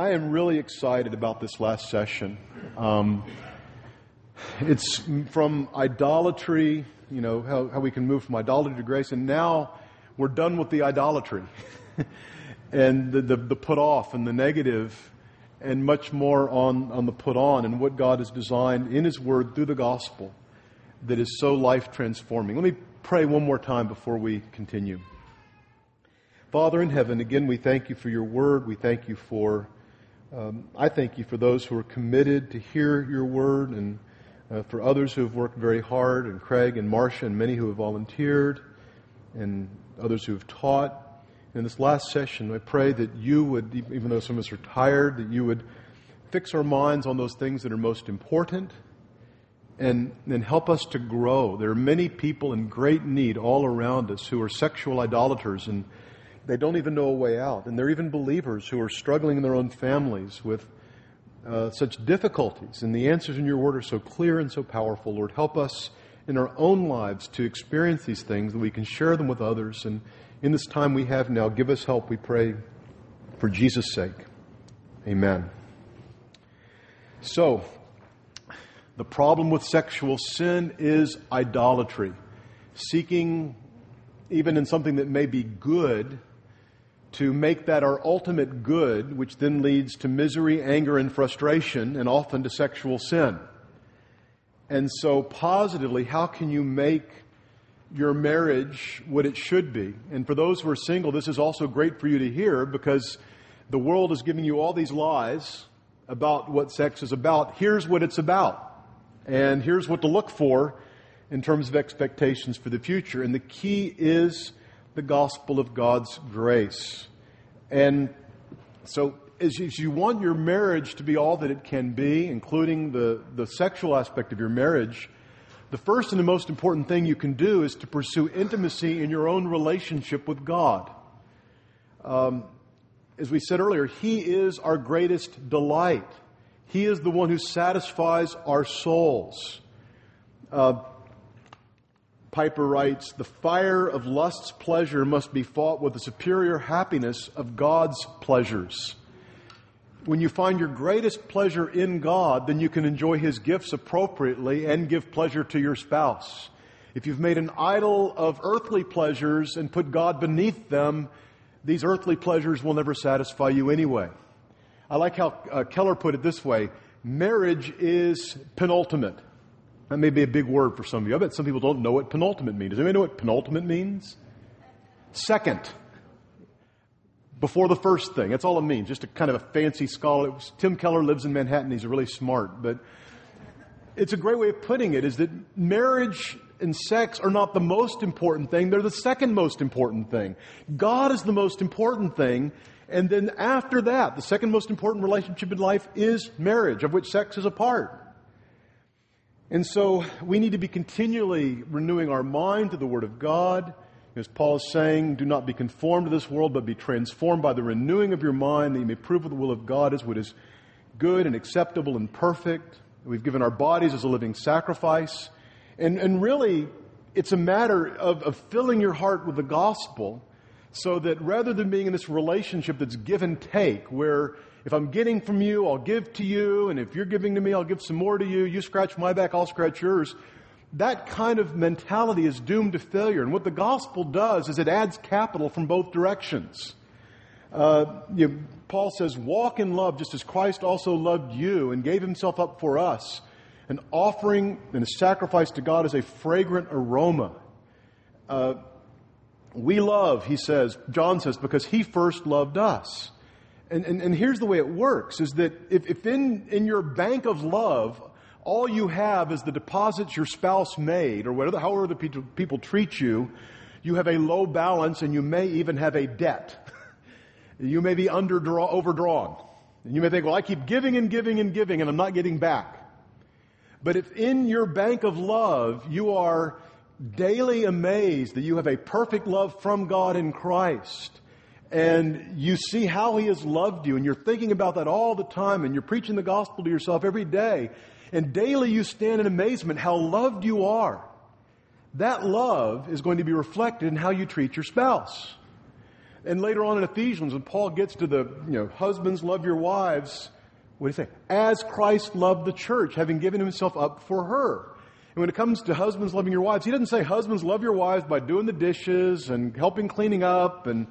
I am really excited about this last session. It's from idolatry, how we can move from idolatry to grace, and now we're done with the idolatry and the put off and the negative, and much more on the put on and what God has designed in His Word through the gospel that is so life transforming. Let me pray one more time before we continue. Father in heaven, again, we thank You for Your Word. We thank You for I thank You for those who are committed to hear Your Word, and for others who have worked very hard, and Craig and Marcia and many who have volunteered, and others who have taught. In this last session, I pray that You would, even though some of us are tired, that You would fix our minds on those things that are most important, and help us to grow. There are many people in great need all around us who are sexual idolaters, and they don't even know a way out. And there are even believers who are struggling in their own families with such difficulties. And the answers in Your Word are so clear and so powerful. Lord, help us in our own lives to experience these things, that we can share them with others. And in this time we have now, give us help, we pray, for Jesus' sake. Amen. So, the problem with sexual sin is idolatry. Seeking, even in something that may be good, to make that our ultimate good, which then leads to misery, anger, and frustration, and often to sexual sin. And so, positively, how can you make your marriage what it should be? And for those who are single, this is also great for you to hear, because the world is giving you all these lies about what sex is about. Here's what it's about. And here's what to look for in terms of expectations for the future. And the key is the gospel of God's grace. And so as you want your marriage to be all that it can be, including the sexual aspect of your marriage, the first and the most important thing you can do is to pursue intimacy in your own relationship with God. As we said earlier, He is our greatest delight. He is the one who satisfies our souls. Piper writes, "The fire of lust's pleasure must be fought with the superior happiness of God's pleasures." When you find your greatest pleasure in God, then you can enjoy His gifts appropriately and give pleasure to your spouse. If you've made an idol of earthly pleasures and put God beneath them, these earthly pleasures will never satisfy you anyway. I like how Keller put it this way: marriage is penultimate. That may be a big word for some of you. I bet some people don't know what penultimate means. Does anybody know what penultimate means? Second. Before the first thing. That's all it means. Just a kind of a fancy scholar. Tim Keller lives in Manhattan. He's really smart. But it's a great way of putting it, is that marriage and sex are not the most important thing. They're the second most important thing. God is the most important thing. And then after that, the second most important relationship in life is marriage, of which sex is a part. And so we need to be continually renewing our mind to the Word of God. As Paul is saying, do not be conformed to this world, but be transformed by the renewing of your mind, that you may prove what the will of God is, what is good and acceptable and perfect. We've given our bodies as a living sacrifice. And really, it's a matter of filling your heart with the gospel, so that rather than being in this relationship that's give and take, where if I'm getting from you, I'll give to you, and if you're giving to me, I'll give some more to you. You scratch my back, I'll scratch yours. That kind of mentality is doomed to failure. And what the gospel does is it adds capital from both directions. Paul says, walk in love just as Christ also loved you and gave Himself up for us, an offering and a sacrifice to God as a fragrant aroma. We love, he says, John says, because He first loved us. And here's the way it works, is that if in your bank of love, all you have is the deposits your spouse made, or however the people treat you, you have a low balance, and you may even have a debt. You may be overdrawn. And you may think, well, I keep giving and giving and giving, and I'm not getting back. But if in your bank of love you are daily amazed that you have a perfect love from God in Christ, and you see how He has loved you, and you're thinking about that all the time, and you're preaching the gospel to yourself every day, and daily you stand in amazement how loved you are, that love is going to be reflected in how you treat your spouse. And later on in Ephesians, when Paul gets to the, husbands, love your wives, what does he say? As Christ loved the church, having given himself up for her. And when it comes to husbands loving your wives, he doesn't say husbands love your wives by doing the dishes and helping cleaning up. And,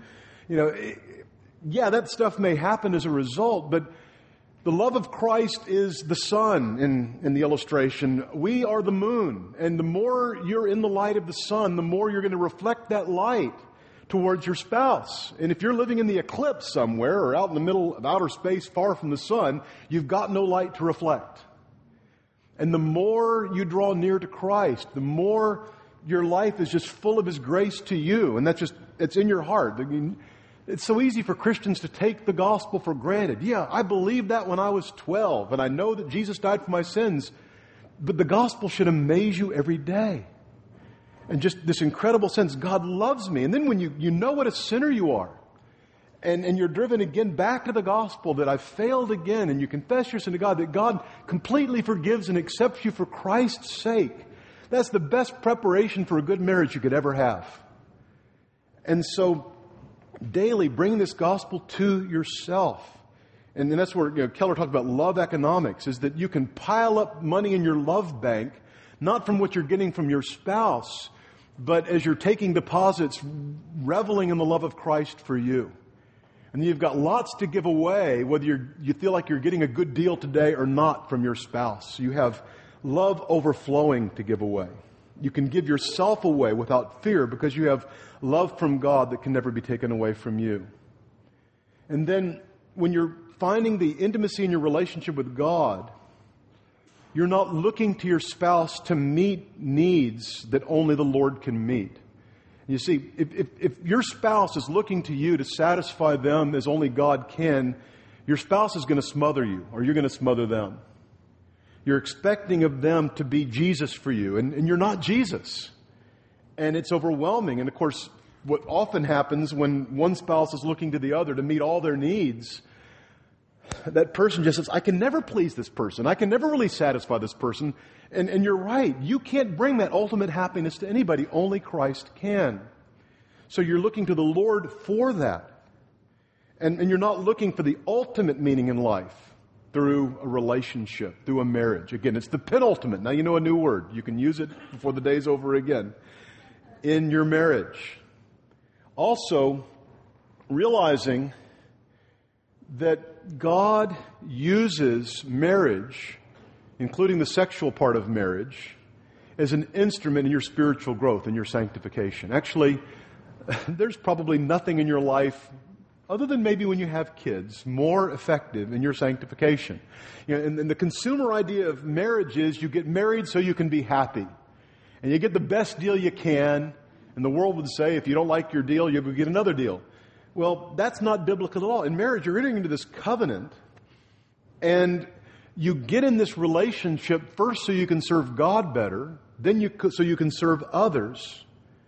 that stuff may happen as a result, but the love of Christ is the sun in the illustration. We are the moon. And the more you're in the light of the sun, the more you're going to reflect that light towards your spouse. And if you're living in the eclipse somewhere or out in the middle of outer space far from the sun, you've got no light to reflect. And the more you draw near to Christ, the more your life is just full of His grace to you. And it's in your heart. I mean, it's so easy for Christians to take the gospel for granted. Yeah, I believed that when I was 12, and I know that Jesus died for my sins. But the gospel should amaze you every day. And just this incredible sense, God loves me. And then when you know what a sinner you are, and you're driven again back to the gospel that I've failed again, and you confess your sin to God, that God completely forgives and accepts you for Christ's sake. That's the best preparation for a good marriage you could ever have. And so, daily bring this gospel to yourself. And that's where Keller talked about love economics, is that you can pile up money in your love bank, not from what you're getting from your spouse, but as you're taking deposits, reveling in the love of Christ for you. And you've got lots to give away, whether you feel like you're getting a good deal today or not from your spouse. You have love overflowing to give away. You can give yourself away without fear because you have love from God that can never be taken away from you. And then when you're finding the intimacy in your relationship with God, you're not looking to your spouse to meet needs that only the Lord can meet. You see, if your spouse is looking to you to satisfy them as only God can, your spouse is going to smother you, or you're going to smother them. You're expecting of them to be Jesus for you, and you're not Jesus. And it's overwhelming. And of course, what often happens when one spouse is looking to the other to meet all their needs, that person just says, I can never please this person. I can never really satisfy this person. And you're right. You can't bring that ultimate happiness to anybody. Only Christ can. So you're looking to the Lord for that. And you're not looking for the ultimate meaning in life through a relationship, through a marriage. Again, it's the penultimate. Now you know a new word. You can use it before the day's over again. In your marriage. Also, realizing that God uses marriage, including the sexual part of marriage, as an instrument in your spiritual growth and your sanctification. Actually, there's probably nothing in your life, other than maybe when you have kids, more effective in your sanctification. And the consumer idea of marriage is you get married so you can be happy. And you get the best deal you can. And the world would say, if you don't like your deal, you'll go get another deal. Well, that's not biblical at all. In marriage, you're entering into this covenant, and you get in this relationship first so you can serve God better, then so you can serve others,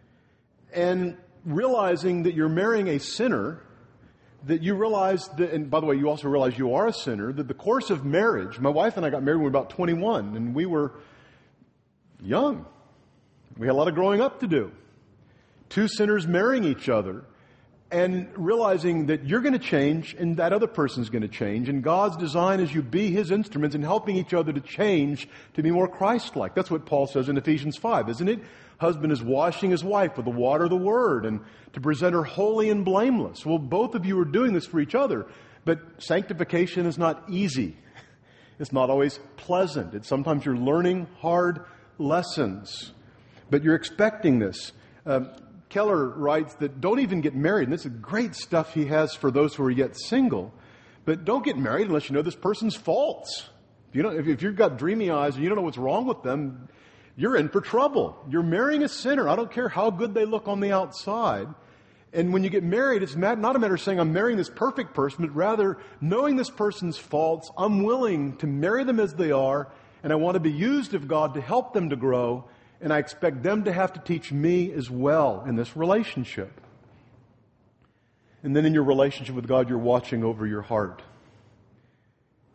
and realizing that you're marrying a sinner, that you realize that, and by the way, you also realize you are a sinner, that the course of marriage, my wife and I got married when we were about 21, and we were young. We had a lot of growing up to do. Two sinners marrying each other. And realizing that you're going to change and that other person's going to change. And God's design is you be His instruments in helping each other to change to be more Christ-like. That's what Paul says in Ephesians 5, isn't it? Husband is washing his wife with the water of the Word and to present her holy and blameless. Well, both of you are doing this for each other. But sanctification is not easy. It's not always pleasant. Sometimes you're learning hard lessons. But you're expecting this. Keller writes that don't even get married. And this is great stuff he has for those who are yet single. But don't get married unless you know this person's faults. If you've got dreamy eyes and you don't know what's wrong with them, you're in for trouble. You're marrying a sinner. I don't care how good they look on the outside. And when you get married, it's not a matter of saying I'm marrying this perfect person, but rather knowing this person's faults, I'm willing to marry them as they are, and I want to be used of God to help them to grow. And I expect them to have to teach me as well in this relationship. And then in your relationship with God, you're watching over your heart.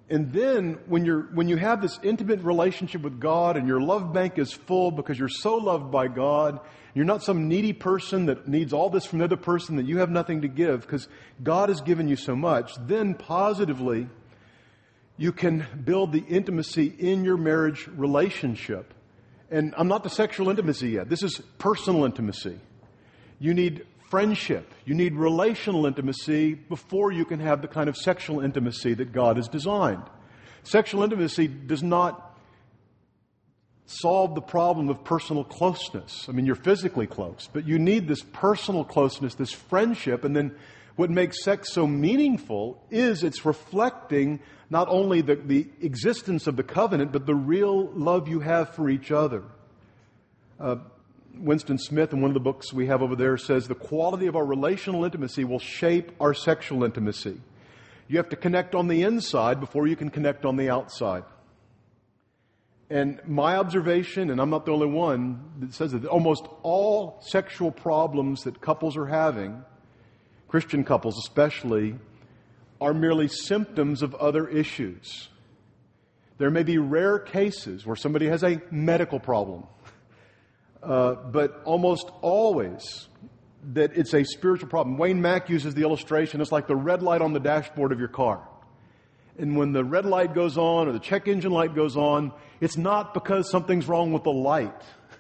And then when you have this intimate relationship with God and your love bank is full because you're so loved by God, you're not some needy person that needs all this from the other person that you have nothing to give because God has given you so much, then positively you can build the intimacy in your marriage relationship. And I'm not the sexual intimacy yet. This is personal intimacy. You need friendship. You need relational intimacy before you can have the kind of sexual intimacy that God has designed. Sexual intimacy does not solve the problem of personal closeness. I mean, you're physically close, but you need this personal closeness, this friendship, and then what makes sex so meaningful is it's reflecting not only the existence of the covenant, but the real love you have for each other. Winston Smith, in one of the books we have over there, says the quality of our relational intimacy will shape our sexual intimacy. You have to connect on the inside before you can connect on the outside. And my observation, and I'm not the only one that says that almost all sexual problems that couples are having, Christian couples especially, are merely symptoms of other issues. There may be rare cases where somebody has a medical problem, but almost always that it's a spiritual problem. Wayne Mack uses the illustration, it's like the red light on the dashboard of your car. And when the red light goes on or the check engine light goes on, it's not because something's wrong with the light.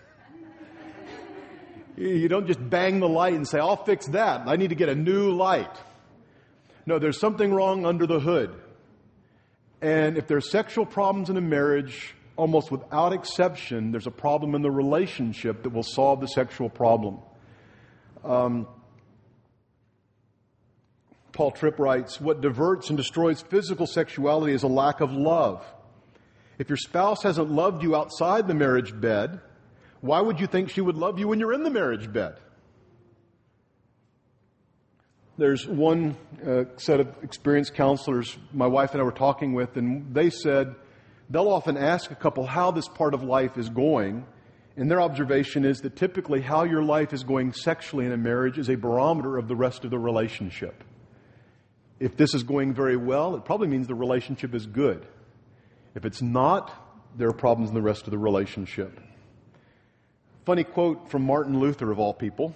You don't just bang the light and say, I'll fix that. I need to get a new light. No, there's something wrong under the hood. And if there's sexual problems in a marriage, almost without exception, there's a problem in the relationship that will solve the sexual problem. Paul Tripp writes, what diverts and destroys physical sexuality is a lack of love. If your spouse hasn't loved you outside the marriage bed, why would you think she would love you when you're in the marriage bed? There's one set of experienced counselors my wife and I were talking with, and they said they'll often ask a couple how this part of life is going, and their observation is that typically how your life is going sexually in a marriage is a barometer of the rest of the relationship. If this is going very well, it probably means the relationship is good. If it's not, there are problems in the rest of the relationship. Funny quote from Martin Luther, of all people.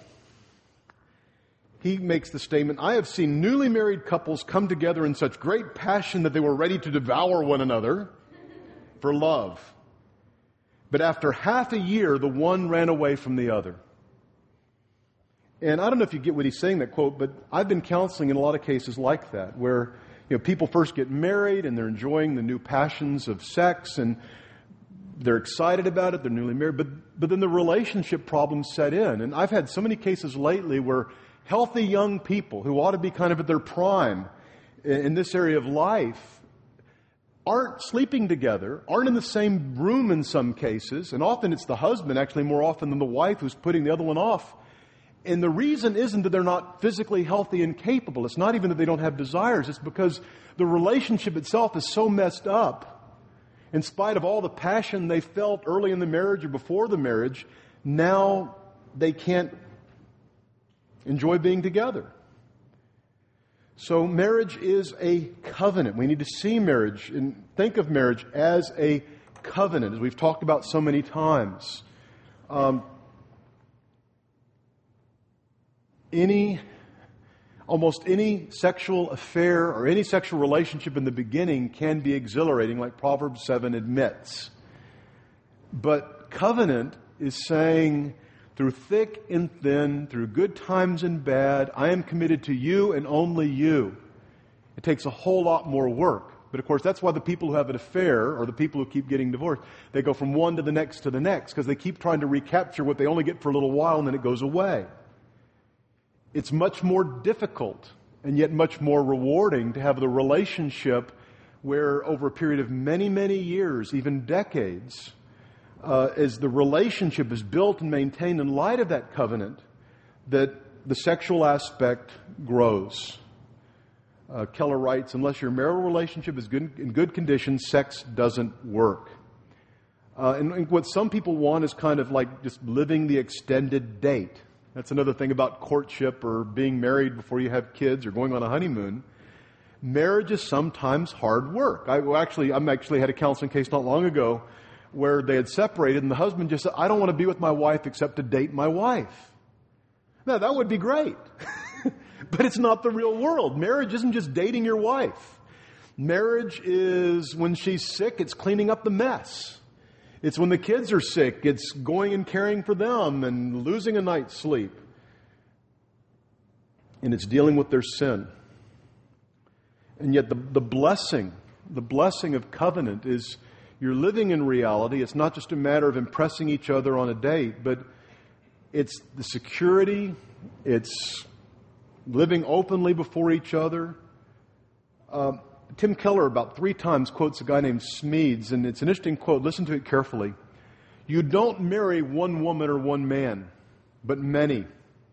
He makes the statement, I have seen newly married couples come together in such great passion that they were ready to devour one another for love. But after half a year, the one ran away from the other. And I don't know if you get what he's saying, that quote, but I've been counseling in a lot of cases like that, where people first get married and they're enjoying the new passions of sex and they're excited about it, they're newly married, but then the relationship problems set in. And I've had so many cases lately where healthy young people who ought to be kind of at their prime in this area of life aren't sleeping together, aren't in the same room in some cases, and often it's the husband, actually more often than the wife, who's putting the other one off. And the reason isn't that they're not physically healthy and capable. It's not even that they don't have desires. It's because the relationship itself is so messed up. In spite of all the passion they felt early in the marriage or before the marriage, now they can't enjoy being together. So marriage is a covenant. We need to see marriage and think of marriage as a covenant, as we've talked about so many times. Almost any sexual affair or any sexual relationship in the beginning can be exhilarating, like Proverbs 7 admits. But covenant is saying, through thick and thin, through good times and bad, I am committed to you and only you. It takes a whole lot more work. But of course, that's why the people who have an affair, or the people who keep getting divorced, they go from one to the next, because they keep trying to recapture what they only get for a little while and then it goes away. It's much more difficult and yet much more rewarding to have the relationship where over a period of many, many years, even decades, as the relationship is built and maintained in light of that covenant, that the sexual aspect grows. Keller writes, unless your marital relationship is in good condition, sex doesn't work. And what some people want is kind of like just living the extended date. That's another thing about courtship or being married before you have kids or going on a honeymoon. Marriage is sometimes hard work. I actually had a counseling case not long ago where they had separated and the husband just said, I don't want to be with my wife except to date my wife. Now, that would be great. But it's not the real world. Marriage isn't just dating your wife. Marriage is when she's sick, it's cleaning up the mess. It's when the kids are sick, it's going and caring for them and losing a night's sleep. And it's dealing with their sin. And yet the blessing of covenant is you're living in reality. It's not just a matter of impressing each other on a date, but it's the security, it's living openly before each other. Tim Keller about 3 times quotes a guy named Smedes, and it's an interesting quote. Listen to it carefully. You don't marry one woman or one man, but many.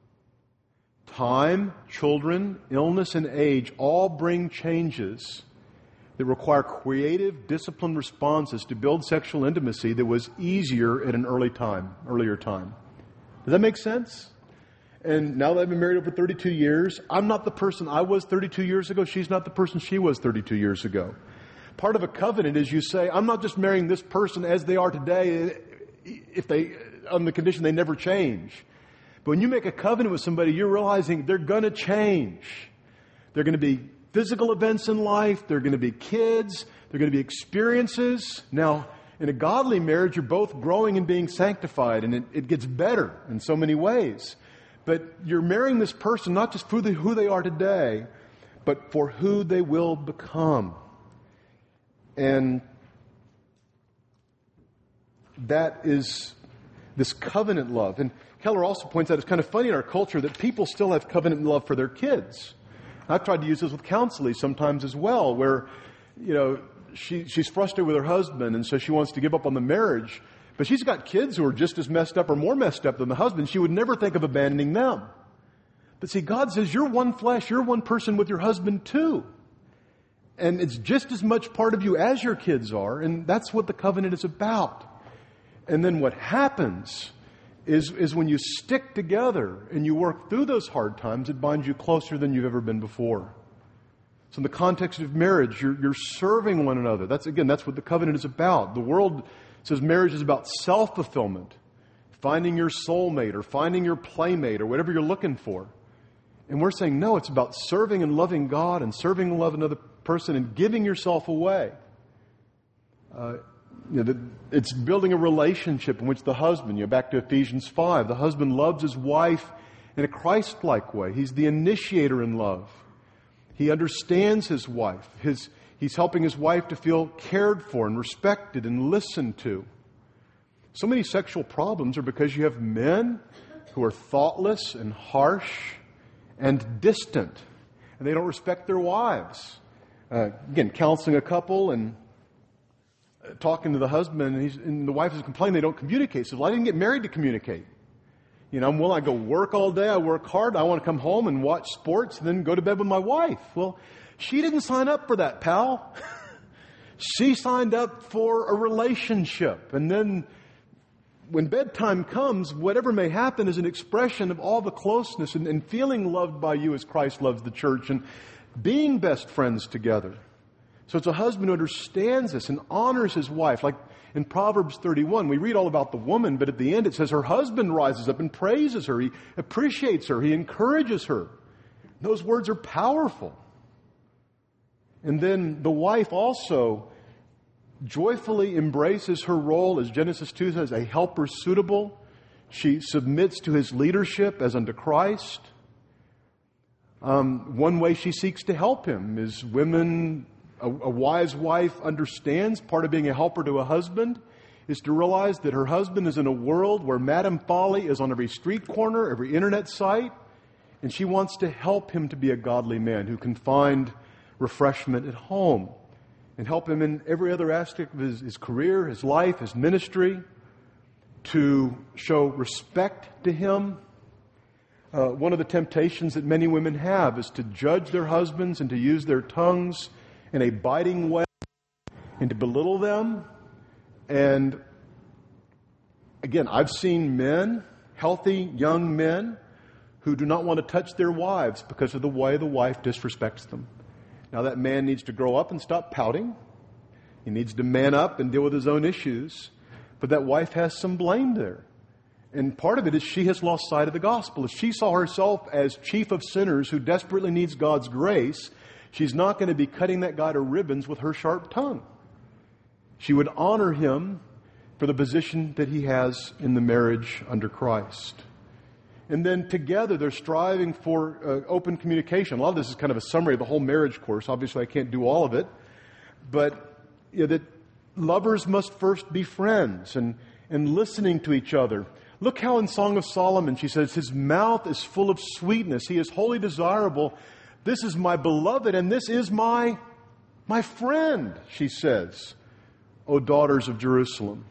Time, children, illness, and age all bring changes that require creative, disciplined responses to build sexual intimacy that was easier at an earlier time. Does that make sense? And now that I've been married over 32 years, I'm not the person I was 32 years ago. She's not the person she was 32 years ago. Part of a covenant is you say, I'm not just marrying this person as they are today on the condition they never change. But when you make a covenant with somebody, you're realizing they're going to change. They're going to be physical events in life. They're going to be kids. They're going to be experiences. Now, in a godly marriage, you're both growing and being sanctified, and it gets better in so many ways. But you're marrying this person not just for who they are today, but for who they will become. And that is this covenant love. And Keller also points out it's kind of funny in our culture that people still have covenant love for their kids. I've tried to use this with counselees sometimes as well, where, she's frustrated with her husband, and so she wants to give up on the marriage. But she's got kids who are just as messed up or more messed up than the husband. She would never think of abandoning them. But see, God says you're one flesh, you're one person with your husband too. And it's just as much part of you as your kids are, and that's what the covenant is about. And then what happens is when you stick together and you work through those hard times, it binds you closer than you've ever been before. So in the context of marriage, you're serving one another. That's what the covenant is about. The world says marriage is about self-fulfillment, finding your soulmate or finding your playmate or whatever you're looking for. And we're saying, no, it's about serving and loving God and serving and loving another person and giving yourself away. It's building a relationship in which the husband, back to Ephesians 5, the husband loves his wife in a Christ-like way. He's the initiator in love. He understands his wife. He's helping his wife to feel cared for and respected and listened to. So many sexual problems are because you have men who are thoughtless and harsh and distant, and they don't respect their wives. Counseling a couple and talking to the husband, and the wife is complaining they don't communicate. So, well, I didn't get married to communicate. I go work all day, I work hard, I want to come home and watch sports and then go to bed with my wife. Well, she didn't sign up for that, pal. She signed up for a relationship. And then when bedtime comes, whatever may happen is an expression of all the closeness and feeling loved by you as Christ loves the church and being best friends together. So it's a husband who understands this and honors his wife. Like in Proverbs 31, we read all about the woman, but at the end it says her husband rises up and praises her. He appreciates her. He encourages her. Those words are powerful. And then the wife also joyfully embraces her role, as Genesis 2 says, a helper suitable. She submits to his leadership as unto Christ. One way she seeks to help him is a wise wife understands part of being a helper to a husband is to realize that her husband is in a world where Madame Folly is on every street corner, every internet site, and she wants to help him to be a godly man who can find refreshment at home and help him in every other aspect of his career, his life, his ministry, to show respect to him. One of the temptations that many women have is to judge their husbands and to use their tongues in a biting way and to belittle them. And again, I've seen men, healthy young men, who do not want to touch their wives because of the way the wife disrespects them. Now that man needs to grow up and stop pouting. He needs to man up and deal with his own issues. But that wife has some blame there. And part of it is she has lost sight of the gospel. If she saw herself as chief of sinners who desperately needs God's grace, she's not going to be cutting that guy to ribbons with her sharp tongue. She would honor him for the position that he has in the marriage under Christ. And then together they're striving for open communication. A lot of this is kind of a summary of the whole marriage course. Obviously I can't do all of it. But that lovers must first be friends and listening to each other. Look how in Song of Solomon she says, his mouth is full of sweetness. He is wholly desirable. This is my beloved and this is my friend, she says, O daughters of Jerusalem.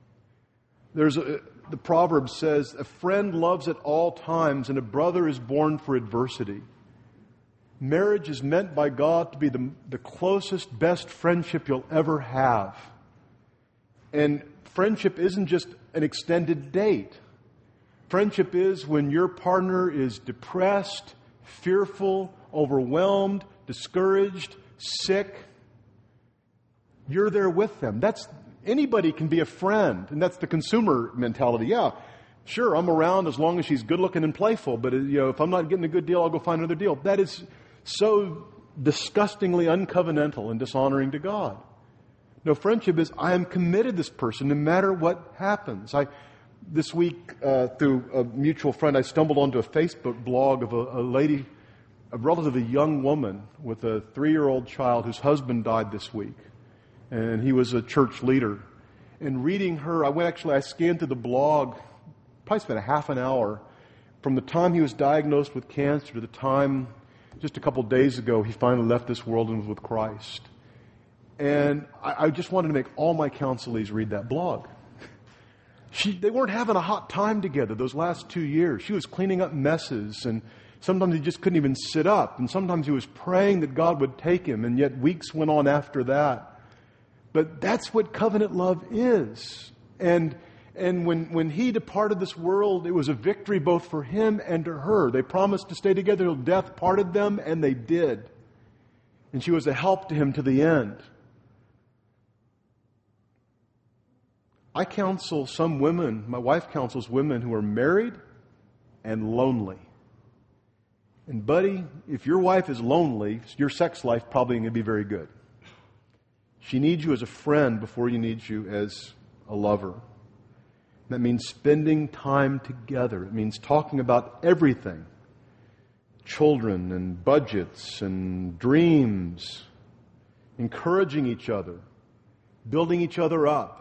The proverb says, a friend loves at all times and a brother is born for adversity. Marriage is meant by God to be the closest, best friendship you'll ever have. And friendship isn't just an extended date. Friendship is when your partner is depressed, fearful, overwhelmed, discouraged, sick. You're there with them. Anybody can be a friend, and that's the consumer mentality. Yeah, sure, I'm around as long as she's good looking and playful, but if I'm not getting a good deal, I'll go find another deal. That is so disgustingly uncovenantal and dishonoring to God. No, friendship is, I am committed to this person no matter what happens. This week, through a mutual friend, I stumbled onto a Facebook blog of a lady, a relatively young woman with a 3-year-old child whose husband died this week. And he was a church leader. And reading her, I scanned through the blog, probably spent a half an hour, from the time he was diagnosed with cancer to the time, just a couple days ago, he finally left this world and was with Christ. And I just wanted to make all my counselees read that blog. They weren't having a hot time together those last 2 years. She was cleaning up messes, and sometimes he just couldn't even sit up. And sometimes he was praying that God would take him, and yet weeks went on after that. But that's what covenant love is. And when he departed this world, it was a victory both for him and to her. They promised to stay together till death parted them, and they did. And she was a help to him to the end. I counsel some women, my wife counsels women who are married and lonely. And buddy, if your wife is lonely, your sex life probably ain't going to be very good. She needs you as a friend before you need you as a lover. That means spending time together. It means talking about everything. Children and budgets and dreams. Encouraging each other. Building each other up.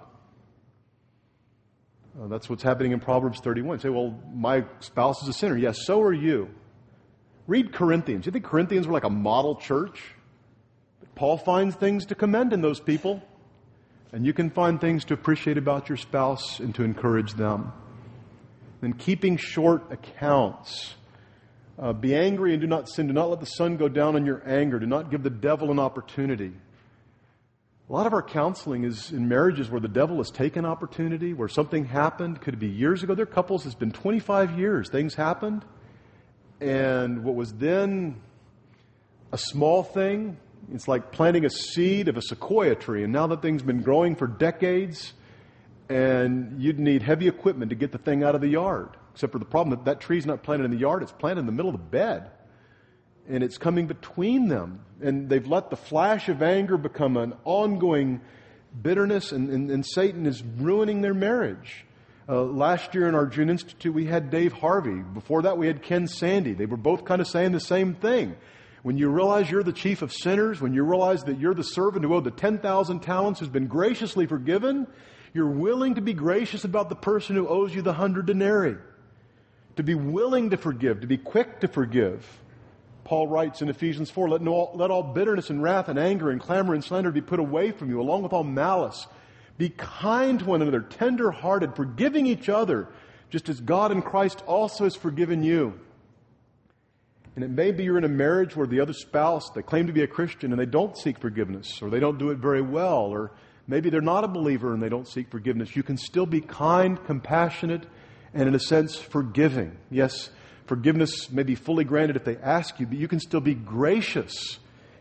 That's what's happening in Proverbs 31. You say, well, my spouse is a sinner. Yes, so are you. Read Corinthians. You think Corinthians were like a model church? Paul finds things to commend in those people. And you can find things to appreciate about your spouse and to encourage them. Then keeping short accounts. Be angry and do not sin. Do not let the sun go down on your anger. Do not give the devil an opportunity. A lot of our counseling is in marriages where the devil has taken opportunity, where something happened. Could it be years ago? There are couples, it's been 25 years. Things happened. And what was then a small thing, it's like planting a seed of a sequoia tree. And now that thing's been growing for decades, and you'd need heavy equipment to get the thing out of the yard. Except for the problem that tree's not planted in the yard, it's planted in the middle of the bed. And it's coming between them. And they've let the flash of anger become an ongoing bitterness, and Satan is ruining their marriage. Last year in our June Institute, we had Dave Harvey. Before that, we had Ken Sandy. They were both kind of saying the same thing. When you realize you're the chief of sinners, when you realize that you're the servant who owed the 10,000 talents who's been graciously forgiven, you're willing to be gracious about the person who owes you the 100 denarii. To be willing to forgive, to be quick to forgive. Paul writes in Ephesians 4, let all bitterness and wrath and anger and clamor and slander be put away from you, along with all malice. Be kind to one another, tender-hearted, forgiving each other, just as God in Christ also has forgiven you. And it may be you're in a marriage where the other spouse, they claim to be a Christian and they don't seek forgiveness, or they don't do it very well, or maybe they're not a believer and they don't seek forgiveness. You can still be kind, compassionate, and in a sense, forgiving. Yes, forgiveness may be fully granted if they ask you, but you can still be gracious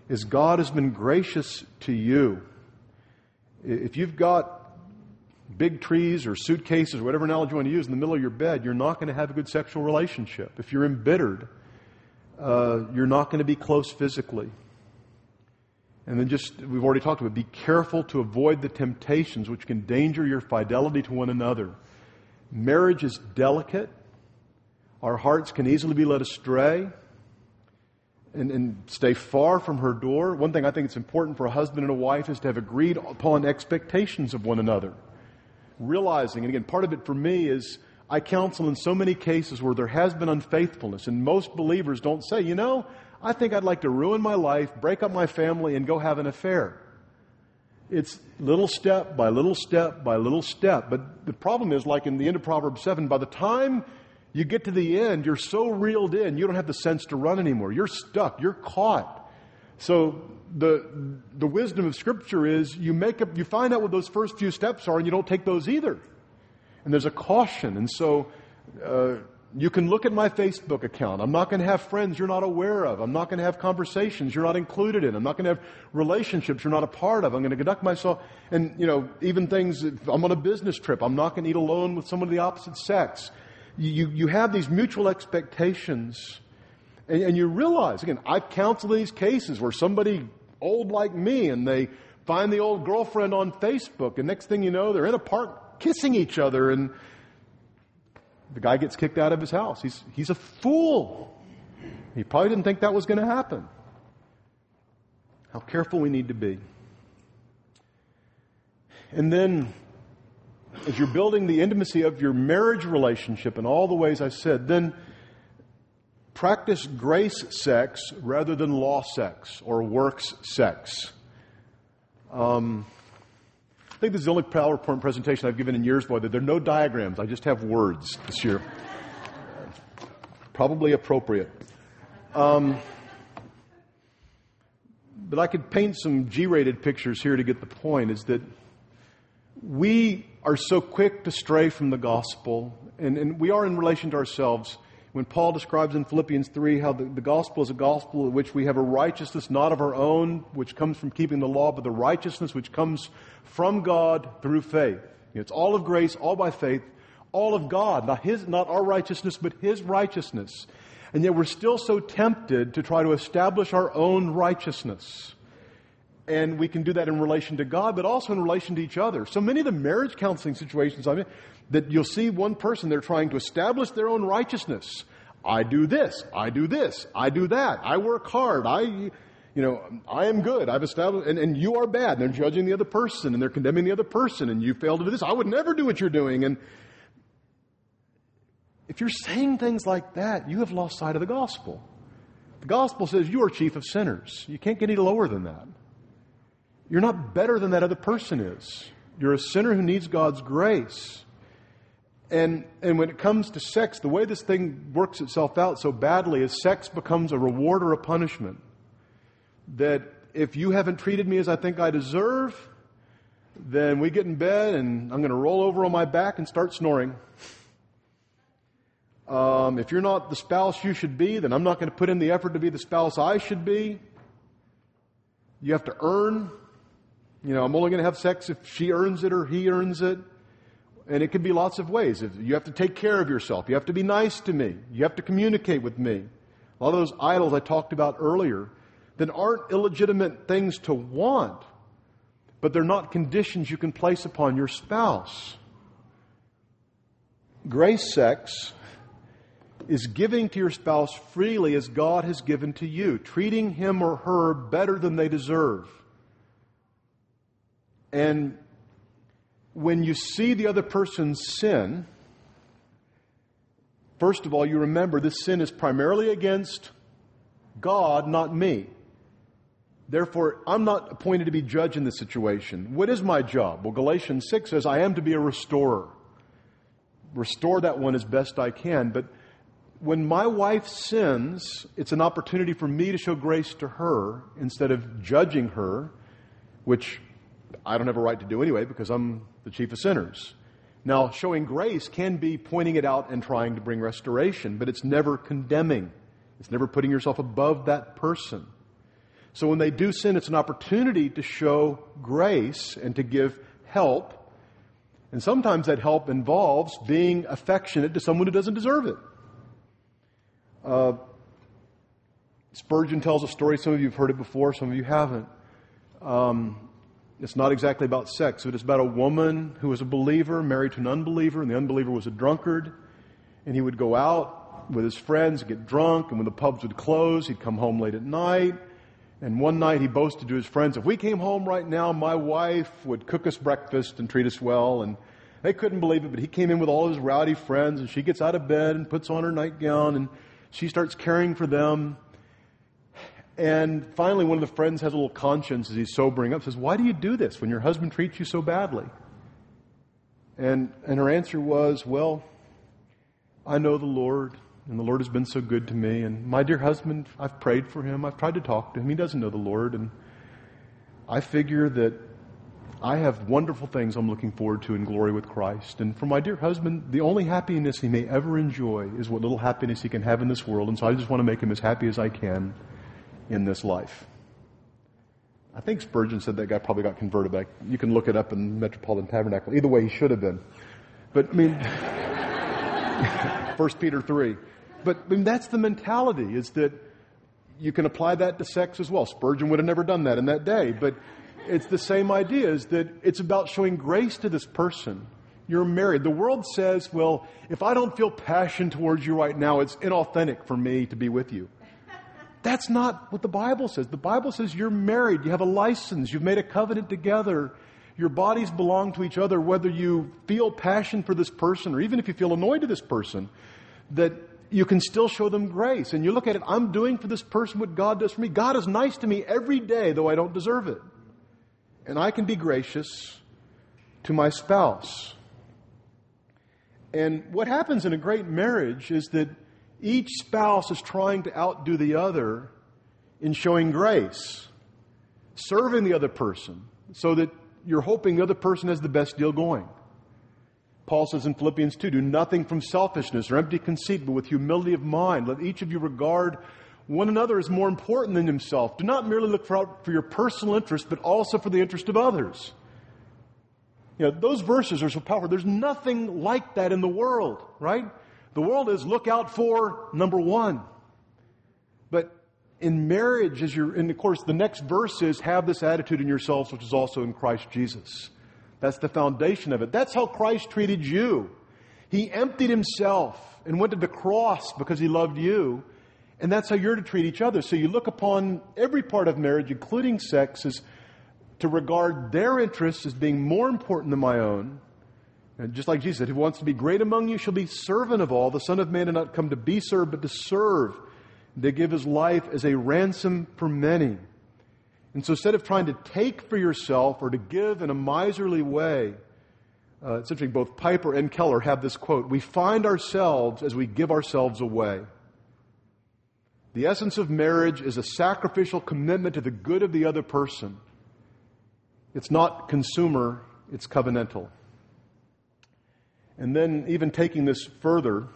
is God has been gracious to you. If you've got big trees or suitcases, whatever analogy you want to use, in the middle of your bed, you're not going to have a good sexual relationship. If you're embittered, you're not going to be close physically. And then we've already talked about, be careful to avoid the temptations which can endanger your fidelity to one another. Marriage is delicate. Our hearts can easily be led astray and stay far from her door. One thing I think it's important for a husband and a wife is to have agreed upon expectations of one another. Realizing, and again, part of it for me is I counsel in so many cases where there has been unfaithfulness, and most believers don't say, I think I'd like to ruin my life, break up my family, and go have an affair. It's little step by little step by little step. But the problem is, like in the end of Proverbs 7, by the time you get to the end, you're so reeled in, you don't have the sense to run anymore. You're stuck. You're caught. So the wisdom of Scripture is you find out what those first few steps are, and you don't take those either. And there's a caution. And so you can look at my Facebook account. I'm not going to have friends you're not aware of. I'm not going to have conversations you're not included in. I'm not going to have relationships you're not a part of. I'm going to conduct myself. And, even things, if I'm on a business trip, I'm not going to eat alone with someone of the opposite sex. You have these mutual expectations. And you realize, again, I've counseled these cases where somebody old like me, and they find the old girlfriend on Facebook, and next thing you know, they're in a park kissing each other, and the guy gets kicked out of his house. He's a fool. He probably didn't think that was going to happen. How careful we need to be. And then, as you're building the intimacy of your marriage relationship in all the ways I said, then practice grace sex rather than law sex or works sex. I think this is the only PowerPoint presentation I've given in years, boy, that there are no diagrams. I just have words this year. Probably appropriate. But I could paint some G-rated pictures here to get the point, is that we are so quick to stray from the gospel, and we are in relation to ourselves. When Paul describes in Philippians 3 how the gospel is a gospel in which we have a righteousness not of our own, which comes from keeping the law, but the righteousness which comes from God through faith. It's all of grace, all by faith, all of God, not our righteousness, but His righteousness. And yet we're still so tempted to try to establish our own righteousness. And we can do that in relation to God, but also in relation to each other. So many of the marriage counseling situations I'm in, that you'll see one person, they're trying to establish their own righteousness. I do this, I do this, I do that, I work hard, I am good, I've established, and you are bad. And they're judging the other person, and they're condemning the other person, and you failed to do this. I would never do what you're doing. And if you're saying things like that, you have lost sight of the gospel. The gospel says you are chief of sinners. You can't get any lower than that. You're not better than that other person is. You're a sinner who needs God's grace. And when it comes to sex, the way this thing works itself out so badly is sex becomes a reward or a punishment. That if you haven't treated me as I think I deserve, then we get in bed and I'm going to roll over on my back and start snoring. If you're not the spouse you should be, then I'm not going to put in the effort to be the spouse I should be. You have to earn. I'm only going to have sex if she earns it or he earns it. And it could be lots of ways. You have to take care of yourself. You have to be nice to me. You have to communicate with me. A lot of those idols I talked about earlier that aren't illegitimate things to want, but they're not conditions you can place upon your spouse. Grace sex is giving to your spouse freely as God has given to you, treating him or her better than they deserve. And when you see the other person's sin, first of all, you remember this sin is primarily against God, not me. Therefore, I'm not appointed to be judge in this situation. What is my job? Well, Galatians 6 says, I am to be a restorer. Restore that one as best I can. But when my wife sins, it's an opportunity for me to show grace to her instead of judging her, which I don't have a right to do anyway because I'm the chief of sinners. Now, showing grace can be pointing it out and trying to bring restoration, but it's never condemning. It's never putting yourself above that person. So when they do sin, it's an opportunity to show grace and to give help. And sometimes that help involves being affectionate to someone who doesn't deserve it. Spurgeon tells a story. Some of you have heard it before, some of you haven't. It's not exactly about sex, but it's about a woman who was a believer, married to an unbeliever, and the unbeliever was a drunkard. And he would go out with his friends, get drunk, and when the pubs would close, he'd come home late at night. And one night he boasted to his friends, if we came home right now, my wife would cook us breakfast and treat us well. And they couldn't believe it, but he came in with all his rowdy friends, and she gets out of bed and puts on her nightgown, and she starts caring for them. And finally, one of the friends has a little conscience as he's sobering up, says, why do you do this when your husband treats you so badly? And her answer was, well, I know the Lord, and the Lord has been so good to me. And my dear husband, I've prayed for him. I've tried to talk to him. He doesn't know the Lord. And I figure that I have wonderful things I'm looking forward to in glory with Christ. And for my dear husband, the only happiness he may ever enjoy is what little happiness he can have in this world. And so I just want to make him as happy as I can in this life. I think Spurgeon said that guy probably got converted back. You can look it up in Metropolitan Tabernacle. Either way, he should have been. But, I mean, 1 Peter 3. But I mean, that's the mentality, is that you can apply that to sex as well. Spurgeon would have never done that in that day. But it's the same idea, is that it's about showing grace to this person. You're married. The world says, well, if I don't feel passion towards you right now, it's inauthentic for me to be with you. That's not what the Bible says. The Bible says you're married. You have a license. You've made a covenant together. Your bodies belong to each other, whether you feel passion for this person or even if you feel annoyed to this person, that you can still show them grace. And you look at it, I'm doing for this person what God does for me. God is nice to me every day, though I don't deserve it. And I can be gracious to my spouse. And what happens in a great marriage is that each spouse is trying to outdo the other in showing grace, serving the other person, so that you're hoping the other person has the best deal going. Paul says in Philippians 2, do nothing from selfishness or empty conceit, but with humility of mind. Let each of you regard one another as more important than himself. Do not merely look for your personal interest, but also for the interest of others. You know, those verses are so powerful. There's nothing like that in the world, right? The world is look out for number one. But in marriage, and of course the next verse is have this attitude in yourselves, which is also in Christ Jesus. That's the foundation of it. That's how Christ treated you. He emptied himself and went to the cross because he loved you. And that's how you're to treat each other. So you look upon every part of marriage, including sex, as to regard their interests as being more important than my own. And just like Jesus said, who wants to be great among you shall be servant of all. The Son of Man did not come to be served, but to serve, to give his life as a ransom for many. And so instead of trying to take for yourself or to give in a miserly way, essentially both Piper and Keller have this quote, we find ourselves as we give ourselves away. The essence of marriage is a sacrificial commitment to the good of the other person. It's not consumer, it's covenantal. And then even taking this further,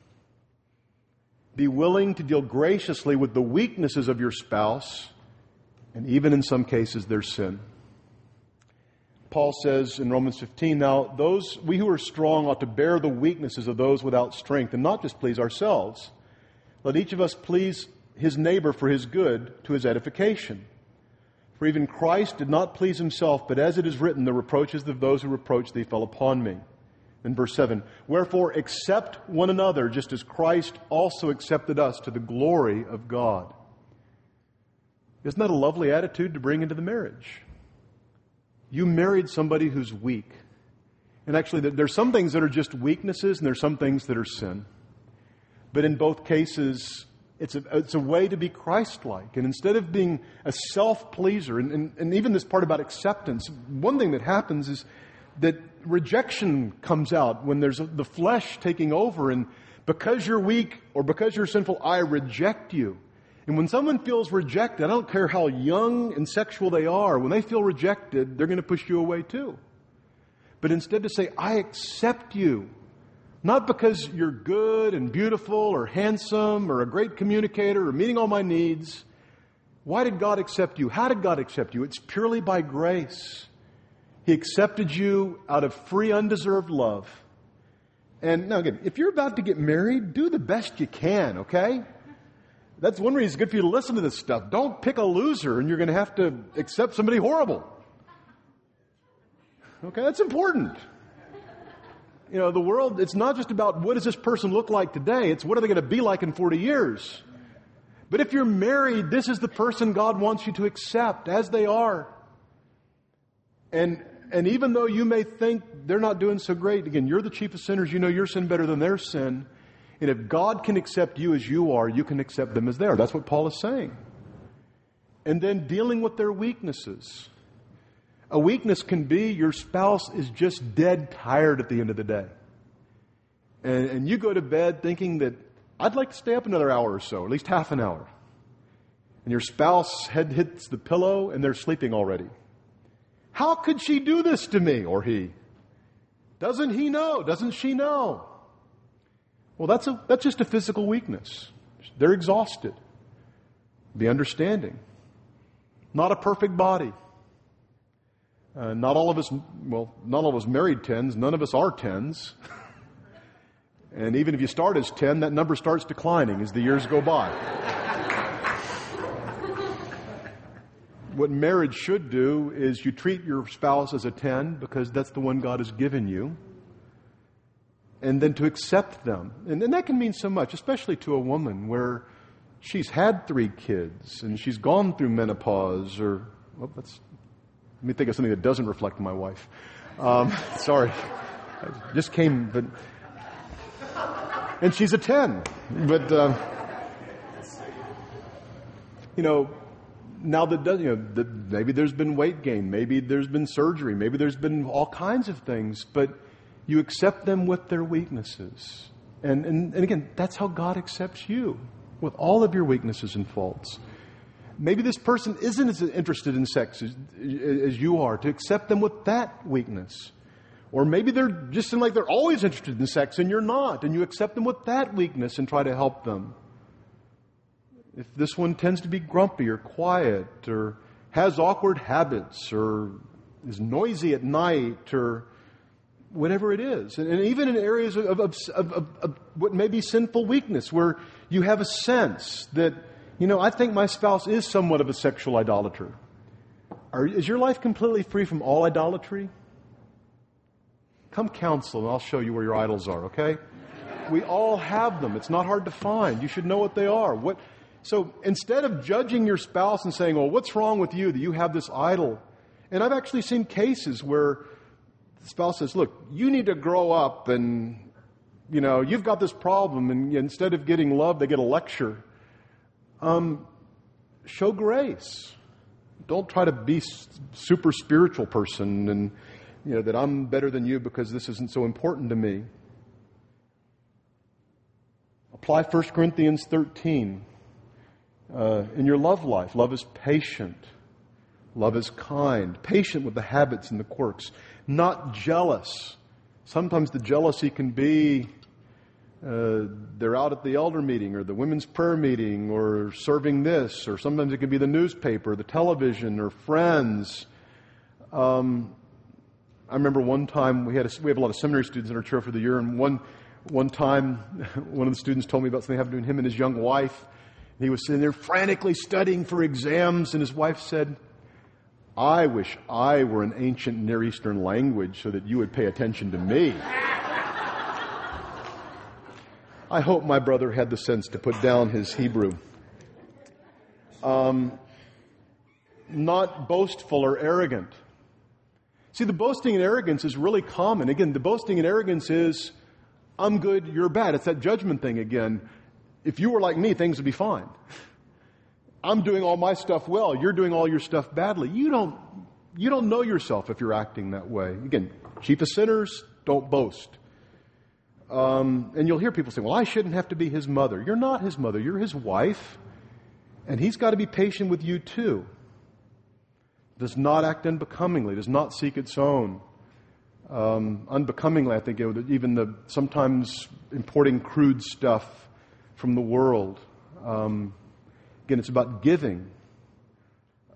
be willing to deal graciously with the weaknesses of your spouse, and even in some cases their sin. Paul says in Romans 15, now we who are strong ought to bear the weaknesses of those without strength and not just please ourselves. Let each of us please his neighbor for his good, to his edification. For even Christ did not please himself, but as it is written, the reproaches of those who reproach thee fell upon me. In verse 7, wherefore accept one another, just as Christ also accepted us to the glory of God. Isn't that a lovely attitude to bring into the marriage? You married somebody who's weak. And actually, there's some things that are just weaknesses, and there's some things that are sin. But in both cases, it's a way to be Christ-like. And instead of being a self-pleaser, and even this part about acceptance, one thing that happens is that rejection comes out when there's the flesh taking over. And because you're weak or because you're sinful, I reject you. And when someone feels rejected, I don't care how young and sexual they are, when they feel rejected, they're going to push you away too. But instead to say, I accept you. Not because you're good and beautiful or handsome or a great communicator or meeting all my needs, Why did God accept you? How did God accept you? It's purely by grace. He accepted you out of free, undeserved love. And now again, if you're about to get married, do the best you can, okay? That's one reason it's good for you to listen to this stuff. Don't pick a loser and you're going to have to accept somebody horrible. Okay, that's important. You know, the world, it's not just about what does this person look like today. It's what are they going to be like in 40 years. But if you're married, this is the person God wants you to accept as they are. And even though you may think they're not doing so great, again, you're the chief of sinners. You know your sin better than their sin. And if God can accept you as you are, you can accept them as they are. That's what Paul is saying. And then dealing with their weaknesses. A weakness can be your spouse is just dead tired at the end of the day. And you go to bed thinking that I'd like to stay up another hour or so, at least half an hour. And your spouse head hits the pillow and they're sleeping already. How could she do this to me, or he? Doesn't he know? Doesn't she know? Well, that's just a physical weakness. They're exhausted. Be understanding. Not a perfect body. Not all of us married 10s. None of us are 10s. And even if you start as 10, that number starts declining as the years go by. What marriage should do is you treat your spouse as a 10 because that's the one God has given you. And then to accept them. And that can mean so much, especially to a woman where she's had 3 kids and she's gone through menopause or, let me think of something that doesn't reflect my wife. Sorry. I just came, but, and she's a 10. But, now that maybe there's been weight gain, maybe there's been surgery, maybe there's been all kinds of things, but you accept them with their weaknesses. And again, that's how God accepts you, with all of your weaknesses and faults. Maybe this person isn't as interested in sex as you are, to accept them with that weakness. Or maybe they're just like they're always interested in sex and you're not, and you accept them with that weakness and try to help them. If this one tends to be grumpy or quiet or has awkward habits or is noisy at night or whatever it is. And even in areas of what may be sinful weakness where you have a sense that, I think my spouse is somewhat of a sexual idolater. Is your life completely free from all idolatry? Come counsel and I'll show you where your idols are, okay? We all have them. It's not hard to find. You should know what they are. So instead of judging your spouse and saying, well, what's wrong with you that you have this idol? And I've actually seen cases where the spouse says, look, you need to grow up and, you've got this problem. And instead of getting love, they get a lecture. Show grace. Don't try to be super spiritual person and, that I'm better than you because this isn't so important to me. Apply 1 Corinthians 13. In your love life, love is patient. Love is kind. Patient with the habits and the quirks. Not jealous. Sometimes the jealousy can be they're out at the elder meeting or the women's prayer meeting or serving this, or sometimes it can be the newspaper, the television, or friends. I remember one time we have a lot of seminary students in our church for the year, and one time one of the students told me about something happened to him and his young wife. He was sitting there frantically studying for exams, and his wife said, I wish I were an ancient Near Eastern language so that you would pay attention to me. I hope my brother had the sense to put down his Hebrew. Not boastful or arrogant. See, the boasting and arrogance is really common. Again, the boasting and arrogance is, I'm good, you're bad. It's that judgment thing again. If you were like me, things would be fine. I'm doing all my stuff well. You're doing all your stuff badly. You don't know yourself if you're acting that way. Again, chief of sinners, don't boast. And you'll hear people say, well, I shouldn't have to be his mother. You're not his mother. You're his wife. And he's got to be patient with you too. Does not act unbecomingly. Does not seek its own. Unbecomingly, I think, even sometimes importing crude stuff from the world. Again, it's about giving.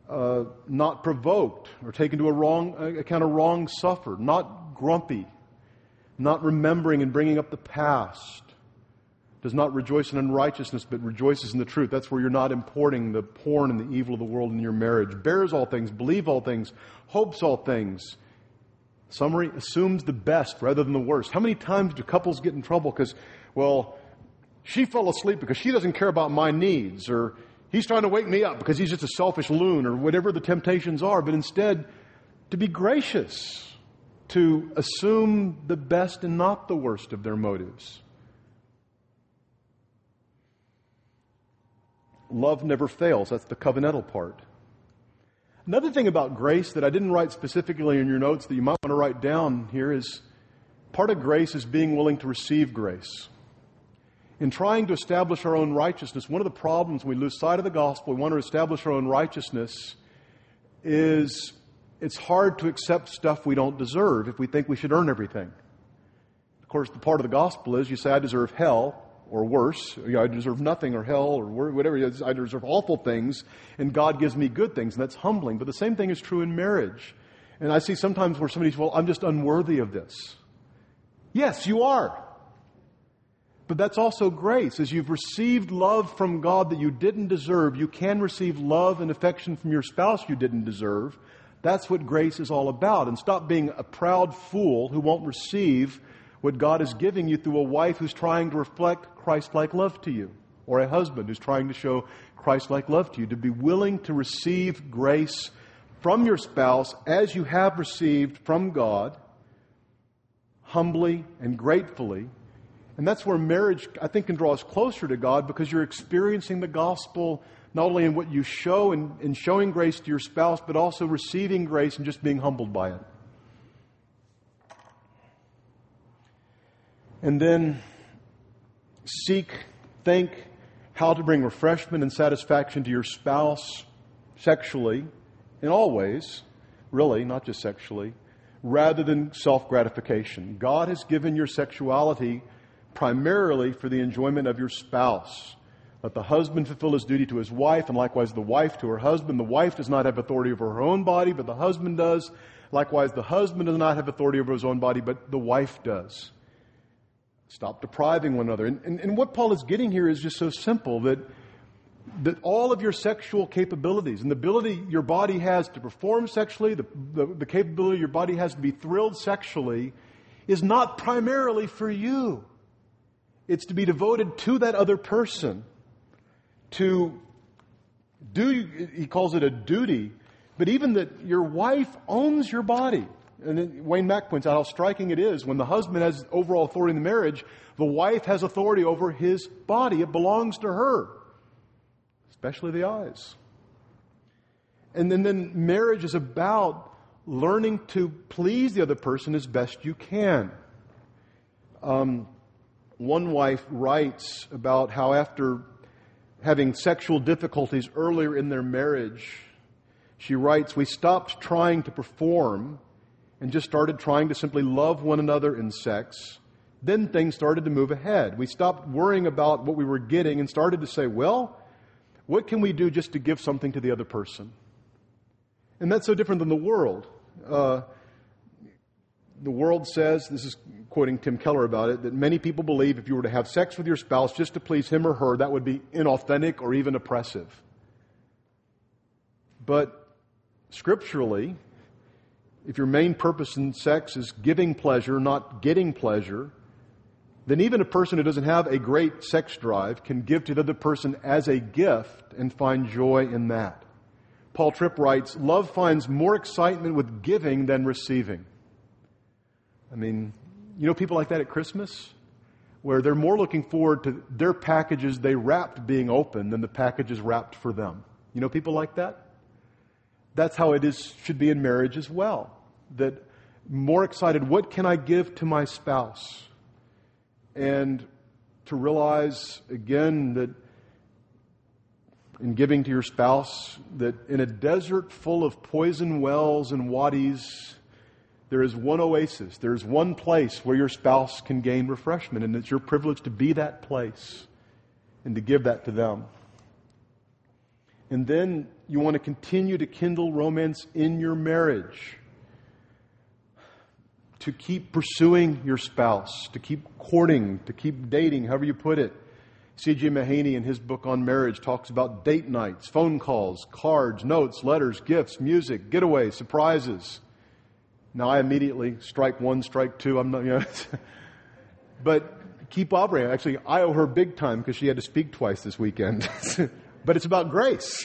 not provoked or taken to account of wrong suffered, not grumpy, not remembering and bringing up the past, does not rejoice in unrighteousness but rejoices in the truth. That's where you're not importing the porn and the evil of the world in your marriage. Bears all things, believes all things, hopes all things. Summary, assumes the best rather than the worst. How many times do couples get in trouble because, well, she fell asleep because she doesn't care about my needs, or he's trying to wake me up because he's just a selfish loon, or whatever the temptations are, but instead to be gracious, to assume the best and not the worst of their motives. Love never fails. That's the covenantal part. Another thing about grace that I didn't write specifically in your notes that you might want to write down here is part of grace is being willing to receive grace. In trying to establish our own righteousness, one of the problems when we lose sight of the gospel, we want to establish our own righteousness, is it's hard to accept stuff we don't deserve if we think we should earn everything. Of course, the part of the gospel is you say, I deserve hell, or worse. I deserve nothing, or hell, or whatever it is. I deserve awful things, and God gives me good things, and that's humbling. But the same thing is true in marriage. And I see sometimes where somebody says, well, I'm just unworthy of this. Yes, you are. But that's also grace. As you've received love from God that you didn't deserve, you can receive love and affection from your spouse you didn't deserve. That's what grace is all about. And stop being a proud fool who won't receive what God is giving you through a wife who's trying to reflect Christ-like love to you, or a husband who's trying to show Christ-like love to you. To be willing to receive grace from your spouse as you have received from God, humbly and gratefully. And that's where marriage, I think, can draw us closer to God, because you're experiencing the gospel not only in what you show in showing grace to your spouse, but also receiving grace and just being humbled by it. And then think how to bring refreshment and satisfaction to your spouse sexually, in all ways, really, not just sexually, rather than self-gratification. God has given your sexuality primarily for the enjoyment of your spouse. Let the husband fulfill his duty to his wife, and likewise the wife to her husband. The wife does not have authority over her own body, but the husband does. Likewise, the husband does not have authority over his own body, but the wife does. Stop depriving one another. And what Paul is getting here is just so simple, that all of your sexual capabilities and the ability your body has to perform sexually, the capability your body has to be thrilled sexually, is not primarily for you. It's to be devoted to that other person. To do, he calls it a duty, but even that your wife owns your body. And then Wayne Mack points out how striking it is when the husband has overall authority in the marriage, the wife has authority over his body. It belongs to her, especially the eyes. And then marriage is about learning to please the other person as best you can. One wife writes about how after having sexual difficulties earlier in their marriage, she writes, we stopped trying to perform and just started trying to simply love one another in sex. Then things started to move ahead. We stopped worrying about what we were getting and started to say, well, what can we do just to give something to the other person? And that's so different than the world. The world says, this is quoting Tim Keller about it, that many people believe if you were to have sex with your spouse just to please him or her, that would be inauthentic or even oppressive. But scripturally, if your main purpose in sex is giving pleasure, not getting pleasure, then even a person who doesn't have a great sex drive can give to the other person as a gift and find joy in that. Paul Tripp writes, love finds more excitement with giving than receiving. I mean, you know people like that at Christmas? Where they're more looking forward to their packages they wrapped being open than the packages wrapped for them. You know people like that? That's how it should be in marriage as well. That more excited, what can I give to my spouse? And to realize, again, that in giving to your spouse, that in a desert full of poison wells and wadis, there is one oasis. There is one place where your spouse can gain refreshment, and it's your privilege to be that place and to give that to them. And then You want to continue to kindle romance in your marriage, to keep pursuing your spouse, to keep courting, to keep dating, however you put it. C.J. Mahaney, in his book on marriage, talks about date nights, phone calls, cards, notes, letters, gifts, music, getaways, surprises. Now, I immediately strike one, strike two. I'm not, but keep operating. Actually, I owe her big time because she had to speak twice this weekend. But it's about grace.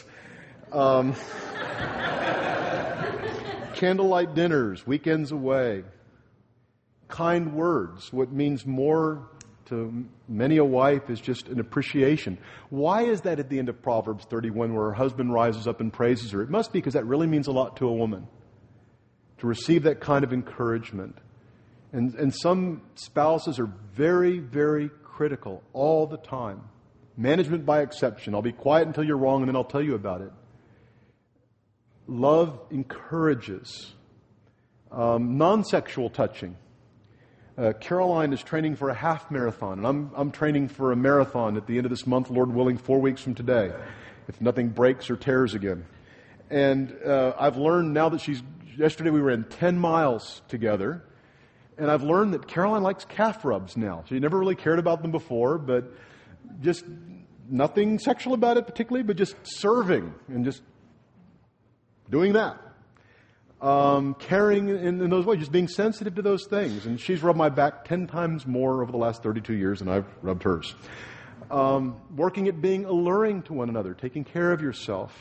Candlelight dinners, weekends away, kind words. What means more to many a wife is just an appreciation. Why is that at the end of Proverbs 31 where her husband rises up and praises her? It must be because that really means a lot to a woman, to receive that kind of encouragement. And some spouses are very, very critical all the time. Management by exception. I'll be quiet until you're wrong and then I'll tell you about it. Love encourages. Non-sexual touching. Caroline is training for a half marathon, and I'm training for a marathon at the end of this month, Lord willing, 4 weeks from today, if nothing breaks or tears again. And I've learned now that yesterday we ran 10 miles together, and I've learned that Caroline likes calf rubs now. She never really cared about them before, but just nothing sexual about it particularly, but just serving and just doing that. Caring in those ways, just being sensitive to those things. And she's rubbed my back 10 times more over the last 32 years than I've rubbed hers. Working at being alluring to one another, taking care of yourself.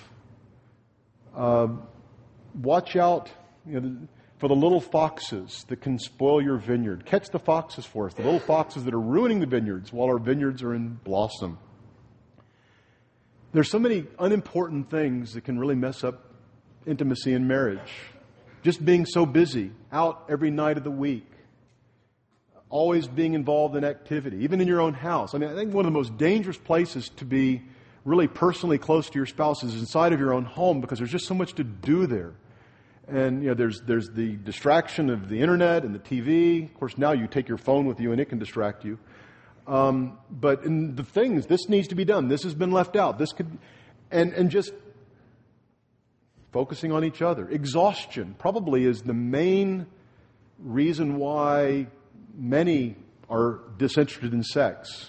Watch out for the little foxes that can spoil your vineyard. Catch the foxes for us, the little foxes that are ruining the vineyards while our vineyards are in blossom. There's so many unimportant things that can really mess up intimacy in marriage. Just being so busy, out every night of the week, always being involved in activity, even in your own house. I mean, I think one of the most dangerous places to be really personally close to your spouse is inside of your own home because there's just so much to do there. And, there's the distraction of the internet and the TV. Of course, now you take your phone with you and it can distract you. But in the things, this needs to be done. This has been left out. This could, and just focusing on each other. Exhaustion probably is the main reason why many are disinterested in sex.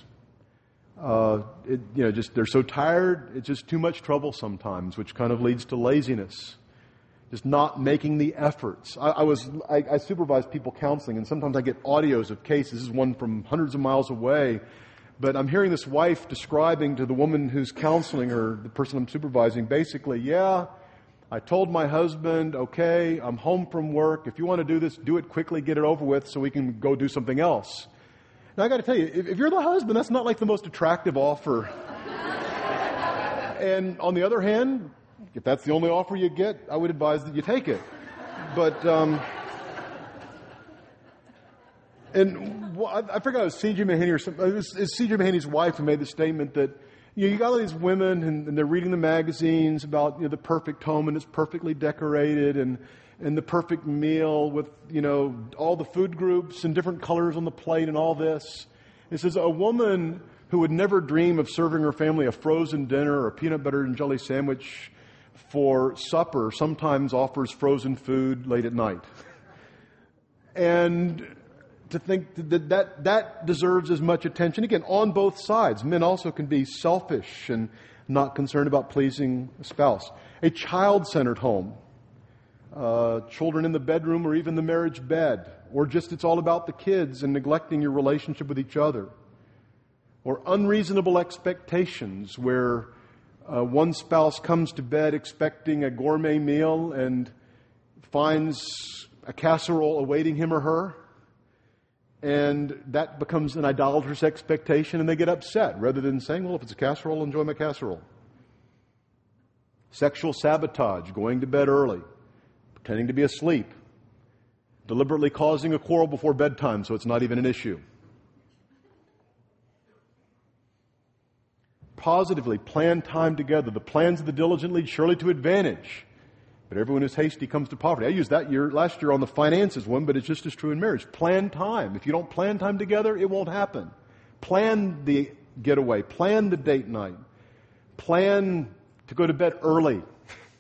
They're so tired, it's just too much trouble sometimes, which kind of leads to laziness. Just not making the efforts. I supervise people counseling, and sometimes I get audios of cases. This is one from hundreds of miles away. But I'm hearing this wife describing to the woman who's counseling her, the person I'm supervising, basically, I told my husband, okay, I'm home from work. If you want to do this, do it quickly, get it over with so we can go do something else. Now, I got to tell you, if you're the husband, that's not like the most attractive offer. And on the other hand, if that's the only offer you get, I would advise that you take it. But, I forgot it was C.J. Mahaney or something. It was C.J. Mahaney's wife who made the statement that, you got all these women and they're reading the magazines about, the perfect home and it's perfectly decorated and the perfect meal with, all the food groups and different colors on the plate and all this. It says a woman who would never dream of serving her family a frozen dinner or a peanut butter and jelly sandwich for supper sometimes offers frozen food late at night. And to think that deserves as much attention. Again, on both sides. Men also can be selfish and not concerned about pleasing a spouse. A child-centered home. Children in the bedroom or even the marriage bed. Or just it's all about the kids and neglecting your relationship with each other. Or unreasonable expectations where one spouse comes to bed expecting a gourmet meal and finds a casserole awaiting him or her. And that becomes an idolatrous expectation and they get upset rather than saying, well, if it's a casserole, enjoy my casserole. Sexual sabotage, going to bed early, pretending to be asleep, deliberately causing a quarrel before bedtime so it's not even an issue. Positively plan time together. The plans of the diligent lead surely to advantage. But everyone who's hasty comes to poverty. I used that last year on the finances one, but it's just as true in marriage. Plan time. If you don't plan time together, it won't happen. Plan the getaway. Plan the date night. Plan to go to bed early.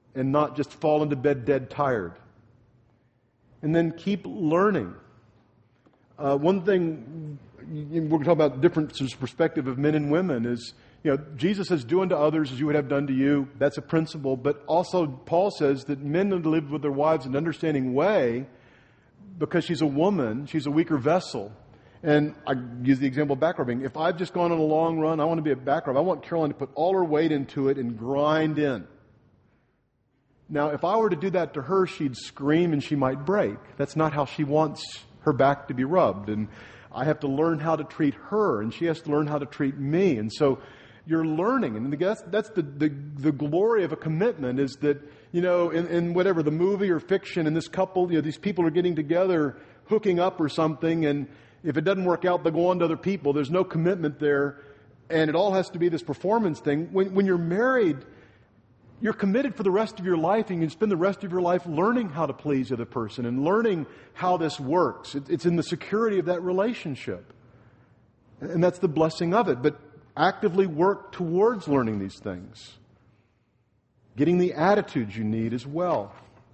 and not just fall into bed dead tired. And then keep learning. One thing, we're going to talk about differences perspective of men and women is, Jesus says, do unto others as you would have done to you. That's a principle. But also Paul says that men need to live with their wives in an understanding way because she's a woman, she's a weaker vessel. And I use the example of back rubbing. If I've just gone on a long run, I want to be a back rub. I want Caroline to put all her weight into it and grind in. Now, if I were to do that to her, she'd scream and she might break. That's not how she wants her back to be rubbed. And I have to learn how to treat her, and she has to learn how to treat me. And so you're learning. And that's the glory of a commitment is that, in whatever, the movie or fiction, and this couple, these people are getting together, hooking up or something, and if it doesn't work out, they'll go on to other people. There's no commitment there, and it all has to be this performance thing. When you're married, you're committed for the rest of your life, and you can spend the rest of your life learning how to please the other person and learning how this works. It's in the security of that relationship. And that's the blessing of it. But actively work towards learning these things. Getting the attitudes you need as well.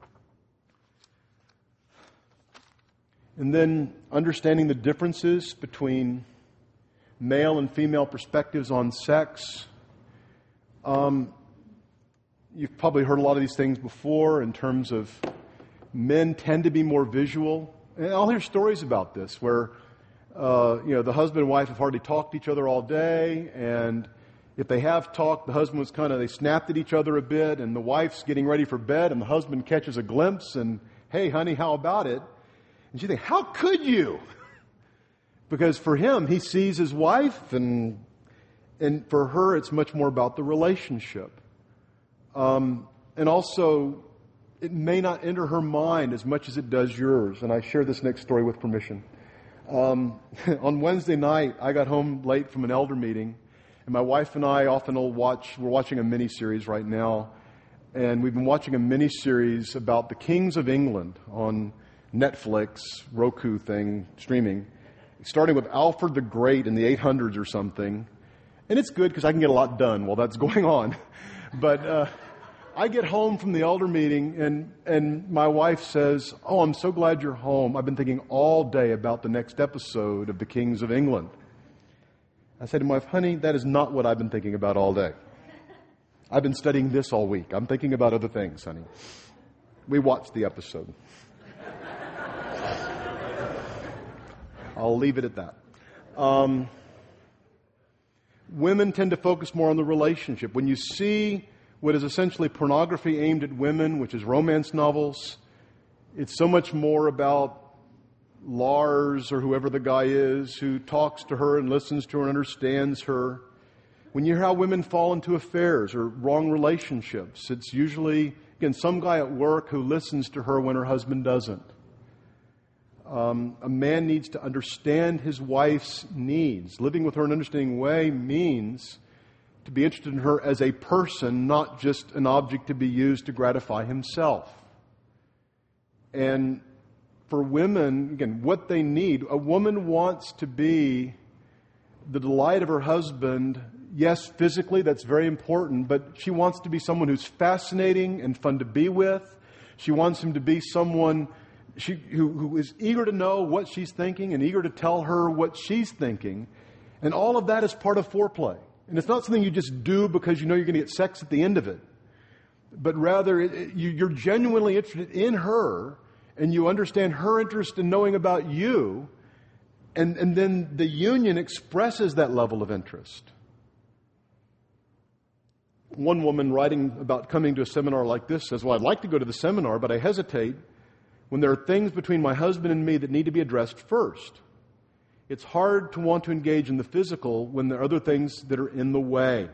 And then understanding the differences between male and female perspectives on sex. You've probably heard a lot of these things before in terms of men tend to be more visual. And I'll hear stories about this where, the husband and wife have hardly talked to each other all day. And if they have talked, the husband was they snapped at each other a bit, and the wife's getting ready for bed, and the husband catches a glimpse and, hey, honey, how about it? And she thinks, how could you? Because for him, he sees his wife, and for her, it's much more about the relationship. And also, it may not enter her mind as much as it does yours. And I share this next story with permission. On Wednesday night, I got home late from an elder meeting, and my wife and I often will we're watching a mini-series right now, and we've been watching a mini-series about the kings of England on Netflix, Roku thing, streaming, starting with Alfred the Great in the 800s or something. And it's good because I can get a lot done while that's going on. But I get home from the elder meeting, and my wife says, oh, I'm so glad you're home. I've been thinking all day about the next episode of The Kings of England. I said to my wife, honey, that is not what I've been thinking about all day. I've been studying this all week. I'm thinking about other things, honey. We watched the episode. I'll leave it at that. Women tend to focus more on the relationship. When you see what is essentially pornography aimed at women, which is romance novels, it's so much more about Lars or whoever the guy is who talks to her and listens to her and understands her. When you hear how women fall into affairs or wrong relationships, it's usually, again, some guy at work who listens to her when her husband doesn't. A man needs to understand his wife's needs. Living with her in an understanding way means to be interested in her as a person, not just an object to be used to gratify himself. And for women, again, what they need, a woman wants to be the delight of her husband. Yes, physically, that's very important, but she wants to be someone who's fascinating and fun to be with. She wants him to be someone who is eager to know what she's thinking and eager to tell her what she's thinking. And all of that is part of foreplay. And it's not something you just do because you know you're going to get sex at the end of it. But rather, you're genuinely interested in her, and you understand her interest in knowing about you, and then the union expresses that level of interest. One woman writing about coming to a seminar like this says, well, I'd like to go to the seminar, but I hesitate when there are things between my husband and me that need to be addressed first. It's hard to want to engage in the physical when there are other things that are in the way.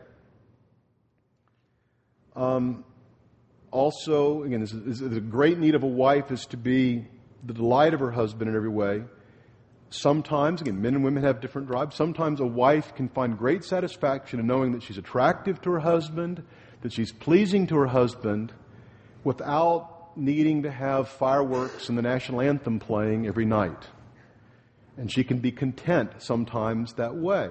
Also, again, this is a great need of a wife is to be the delight of her husband in every way. Sometimes, again, men and women have different drives. Sometimes a wife can find great satisfaction in knowing that she's attractive to her husband, that she's pleasing to her husband, without needing to have fireworks and the national anthem playing every night. And she can be content sometimes that way.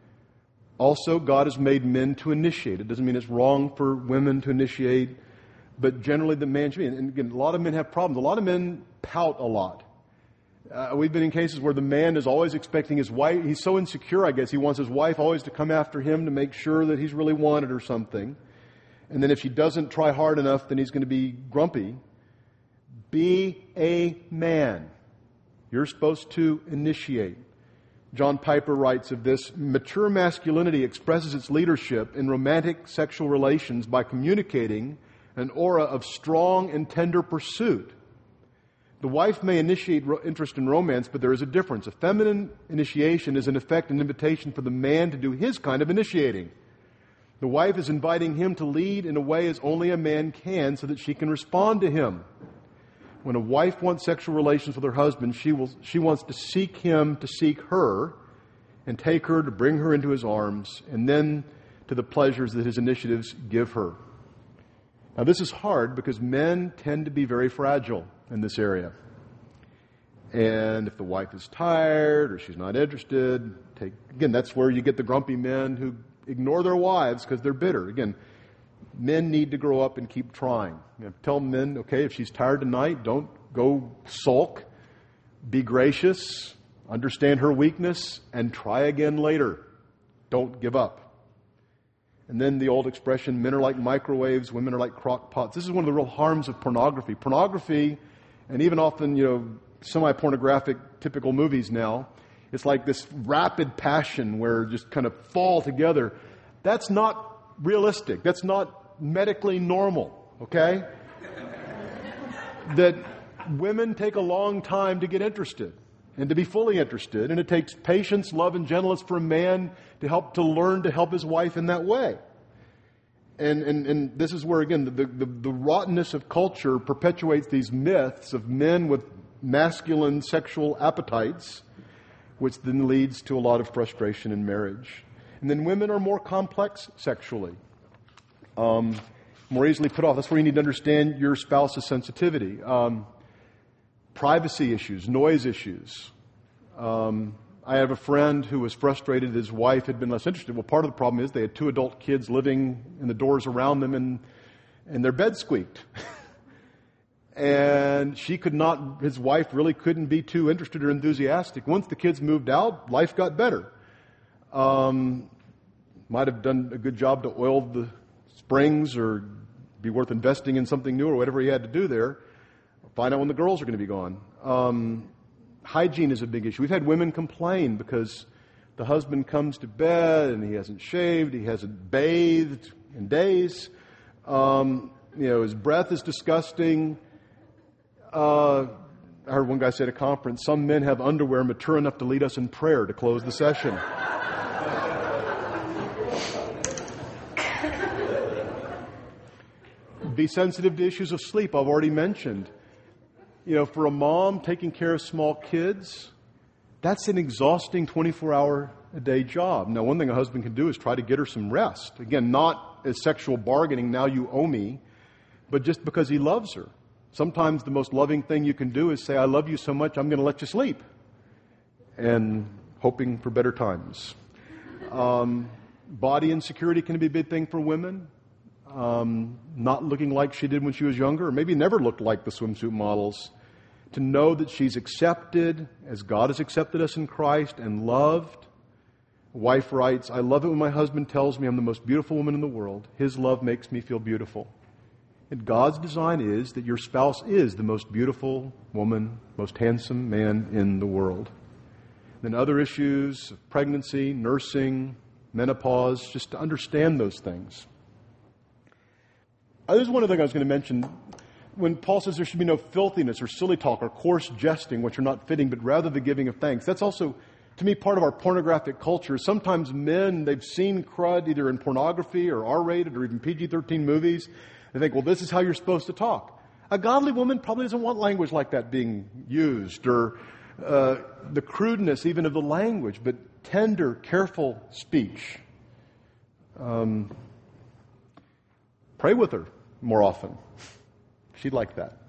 Also, God has made men to initiate. It doesn't mean it's wrong for women to initiate, but generally the man should be. And again, a lot of men have problems. A lot of men pout a lot. We've been in cases where the man is always expecting his wife, he's so insecure, I guess, he wants his wife always to come after him to make sure that he's really wanted or something. And then if she doesn't try hard enough, then he's going to be grumpy. Be a man. You're supposed to initiate. John Piper writes of this, mature masculinity expresses its leadership in romantic sexual relations by communicating an aura of strong and tender pursuit. The wife may initiate interest in romance, but there is a difference. A feminine initiation is in effect an invitation for the man to do his kind of initiating. The wife is inviting him to lead in a way as only a man can so that she can respond to him. When a wife wants sexual relations with her husband, she wants to seek him to seek her and take her to bring her into his arms and then to the pleasures that his initiatives give her. Now this is hard because men tend to be very fragile in this area. And if the wife is tired or she's not interested, again, that's where you get the grumpy men who ignore their wives because they're bitter. Again, men need to grow up and keep trying. Tell men, okay, if she's tired tonight, don't go sulk. Be gracious, understand her weakness, and try again later. Don't give up. And then the old expression, men are like microwaves, women are like crock pots. This is one of the real harms of pornography. Pornography, and even often, semi-pornographic typical movies now, it's like this rapid passion where just kind of fall together. That's not realistic. That's not medically normal, okay? That women take a long time to get interested and to be fully interested, and it takes patience, love, and gentleness for a man to learn to help his wife in that way. And this is where, again, the rottenness of culture perpetuates these myths of men with masculine sexual appetites, which then leads to a lot of frustration in marriage. And then women are more complex sexually, more easily put off. That's where you need to understand your spouse's sensitivity. Privacy issues, noise issues. I have a friend who was frustrated his wife had been less interested. Well, part of the problem is they had 2 adult kids living in the doors around them and their bed squeaked. And his wife really couldn't be too interested or enthusiastic. Once the kids moved out, life got better. Might have done a good job to oil the springs or be worth investing in something new or whatever he had to do there. Find out when the girls are going to be gone. Hygiene is a big issue. We've had women complain because the husband comes to bed and he hasn't shaved, he hasn't bathed in days. His breath is disgusting. I heard one guy say at a conference, some men have underwear mature enough to lead us in prayer to close the session. Be sensitive to issues of sleep, I've already mentioned. For a mom taking care of small kids, that's an exhausting 24-hour-a-day job. Now, one thing a husband can do is try to get her some rest. Again, not as sexual bargaining, now you owe me, but just because he loves her. Sometimes the most loving thing you can do is say, I love you so much, I'm going to let you sleep. And hoping for better times. Body insecurity can be a big thing for women. Not looking like she did when she was younger, or maybe never looked like the swimsuit models. To know that she's accepted as God has accepted us in Christ and loved. A wife writes, I love it when my husband tells me I'm the most beautiful woman in the world. His love makes me feel beautiful. And God's design is that your spouse is the most beautiful woman, most handsome man in the world. Then other issues, pregnancy, nursing, menopause, just to understand those things. There's one other thing I was going to mention. When Paul says there should be no filthiness or silly talk or coarse jesting, which are not fitting, but rather the giving of thanks. That's also, to me, part of our pornographic culture. Sometimes men, they've seen crud either in pornography or R-rated or even PG-13 movies. They think, well, this is how you're supposed to talk. A godly woman probably doesn't want language like that being used or the crudeness even of the language, but tender, careful speech. Pray with her more often. She'd like that.